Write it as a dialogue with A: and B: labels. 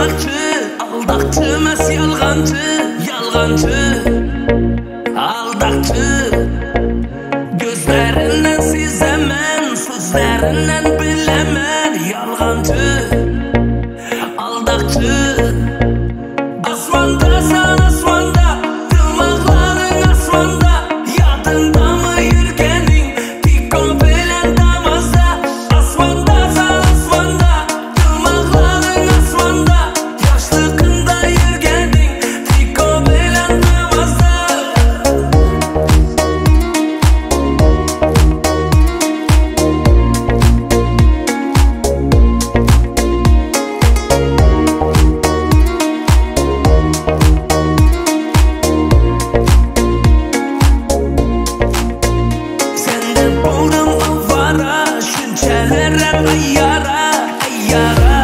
A: Aldaktı emas yalgancı Aldaktı Gözlerinden sezemen, sözlerinden bilemen Yalgancı Aldaktı Asmanda san asmanda, dımaqların asmanda Yadında mı yürgenin, tiko bilen damazda Asmanda san asmanda, dımaqların asmanda Yaşlıkında yürgenin, tiko bilen damazda Buldum avara, şünçelere ayyara